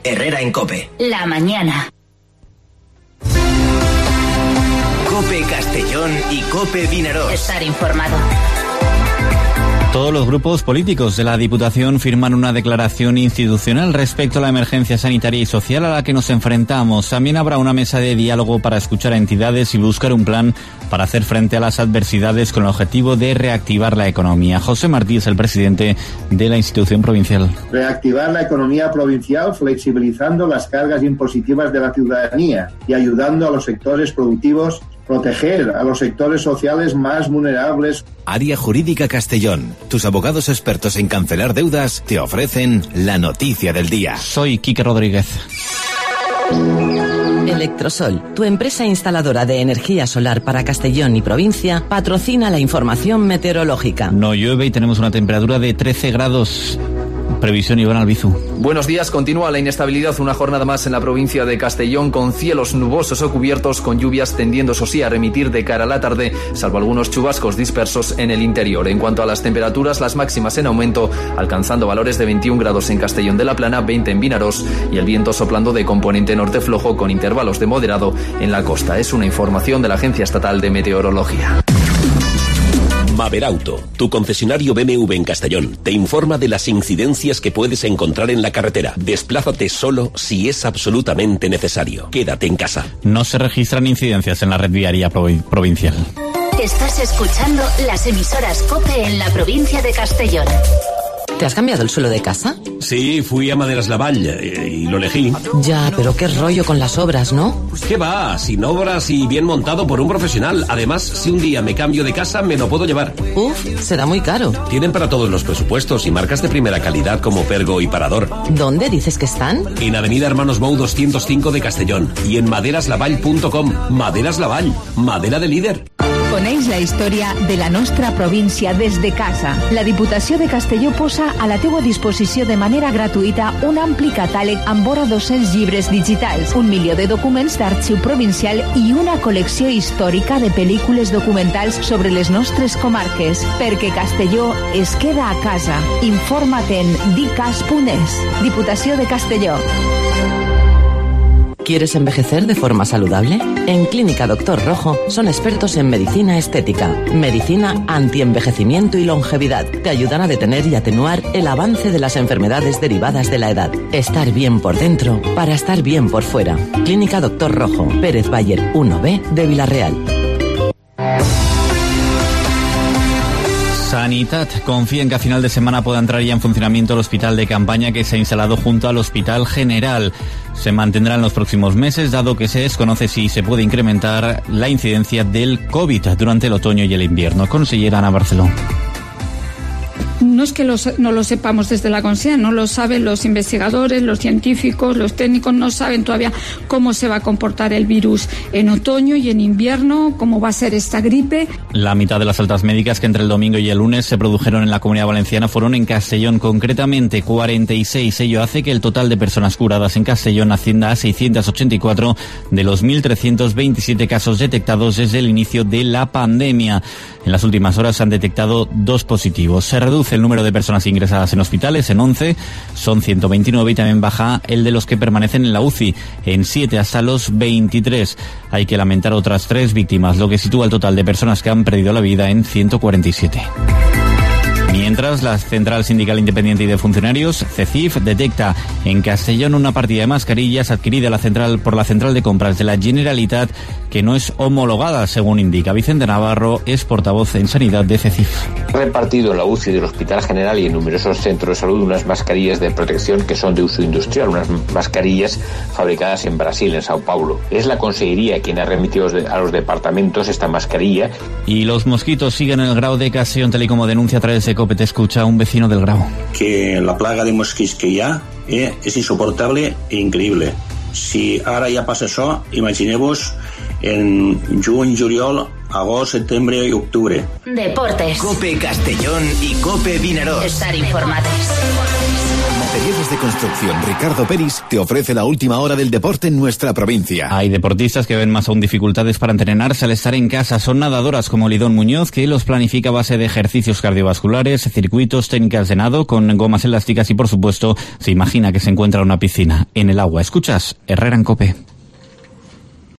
Herrera en COPE. La mañana. COPE Castellón y COPE Vinaròs. Estar informado. Todos los grupos políticos de la Diputación firman una declaración institucional respecto a la emergencia sanitaria y social a la que nos enfrentamos. También habrá una mesa de diálogo para escuchar a entidades y buscar un plan para hacer frente a las adversidades con el objetivo de reactivar la economía. José Martí es el presidente de la institución provincial. Reactivar la economía provincial flexibilizando las cargas impositivas de la ciudadanía y ayudando a los sectores productivos, proteger a los sectores sociales más vulnerables. Área Jurídica Castellón. Tus abogados expertos en cancelar deudas te ofrecen la noticia del día. Soy Quique Rodríguez. Electrosol, tu empresa instaladora de energía solar para Castellón y provincia, patrocina la información meteorológica. No llueve y tenemos una temperatura de 13 grados. Previsión, Iván Albizu. Buenos días. Continúa la inestabilidad una jornada más en la provincia de Castellón, con cielos nubosos o cubiertos, con lluvias tendiendo, eso sí, a remitir de cara a la tarde, salvo algunos chubascos dispersos en el interior. En cuanto a las temperaturas, las máximas en aumento, alcanzando valores de 21 grados en Castellón de la Plana, 20 en Vinaròs, y el viento soplando de componente norte flojo con intervalos de moderado en la costa. Es una información de la Agencia Estatal de Meteorología. Maberauto, tu concesionario BMW en Castellón, te informa de las incidencias que puedes encontrar en la carretera. Desplázate solo si es absolutamente necesario. Quédate en casa. No se registran incidencias en la red viaria provincial. Estás escuchando las emisoras COPE en la provincia de Castellón. ¿Te has cambiado el suelo de casa? Sí, fui a Maderas Lavall y lo elegí. Ya, pero qué rollo con las obras, ¿no? ¿Qué va? Sin obras y bien montado por un profesional. Además, si un día me cambio de casa, me lo puedo llevar. Uf, será muy caro. Tienen para todos los presupuestos y marcas de primera calidad como Pergo y Parador. ¿Dónde dices que están? En Avenida Hermanos Bou 205 de Castellón y en maderaslavall.com. Maderas Lavall, madera de líder. Coneix la història de la nostra província des de casa. La Diputació de Castelló posa a la teua disposició de manera gratuïta un ampli catàleg amb vora 200 llibres digitals, 1 milió de documents d'arxiu provincial i una col·lecció històrica de pel·lícules documentals sobre les nostres comarques. Perquè Castelló es queda a casa. Informa't en dicas.es. Diputació de Castelló. ¿Quieres envejecer de forma saludable? En Clínica Doctor Rojo son expertos en medicina estética, medicina antienvejecimiento y longevidad. Te ayudan a detener y atenuar el avance de las enfermedades derivadas de la edad. Estar bien por dentro para estar bien por fuera. Clínica Doctor Rojo, Pérez Bayer 1B de Villarreal. Sanitat confía en que a final de semana pueda entrar ya en funcionamiento el hospital de campaña que se ha instalado junto al Hospital General. Se mantendrá en los próximos meses, dado que se desconoce si se puede incrementar la incidencia del COVID durante el otoño y el invierno. Consellera Ana Barceló. No es que no lo sepamos desde la Consellería, no lo saben los investigadores, los científicos, los técnicos, no saben todavía cómo se va a comportar el virus en otoño y en invierno, cómo va a ser esta gripe. La mitad de las altas médicas que entre el domingo y el lunes se produjeron en la Comunidad Valenciana fueron en Castellón, concretamente 46. Ello hace que el total de personas curadas en Castellón ascienda a 684 de los 1.327 casos detectados desde el inicio de la pandemia. En las últimas horas se han detectado 2 positivos. Se reduce el número de personas ingresadas en hospitales en 11, son 129, y también baja el de los que permanecen en la UCI en 7 hasta los 23. Hay que lamentar otras 3 víctimas, lo que sitúa el total de personas que han perdido la vida en 147. Mientras, la Central Sindical Independiente y de Funcionarios, CECIF, detecta en Castellón una partida de mascarillas adquirida por la Central de Compras de la Generalitat que no es homologada, según indica. Vicente Navarro es portavoz en Sanidad de CECIF. Repartido en la UCI del Hospital General y en numerosos centros de salud unas mascarillas de protección que son de uso industrial, unas mascarillas fabricadas en Brasil, en Sao Paulo. Es la Consellería quien ha remitido a los departamentos esta mascarilla. Y los mosquitos siguen en el Grau de Castellón, tal y como denuncia a través de COPE. Te escucha un vecino del Grau. Que la plaga de mosquits que hi ha és insuportable i increïble. Si ara ja passa això, imagineu-vos en juny, juliol, agosto, septiembre y octubre. Deportes. COPE Castellón y COPE Vinaròs. Estar informados. Materiales de construcción Ricardo Peris te ofrece la última hora del deporte en nuestra provincia. Hay deportistas que ven más aún dificultades para entrenarse al estar en casa. Son nadadoras como Lidón Muñoz, que los planifica a base de ejercicios cardiovasculares, circuitos, técnicas de nado con gomas elásticas y, por supuesto, se imagina que se encuentra en una piscina en el agua. Escuchas Herrera en COPE.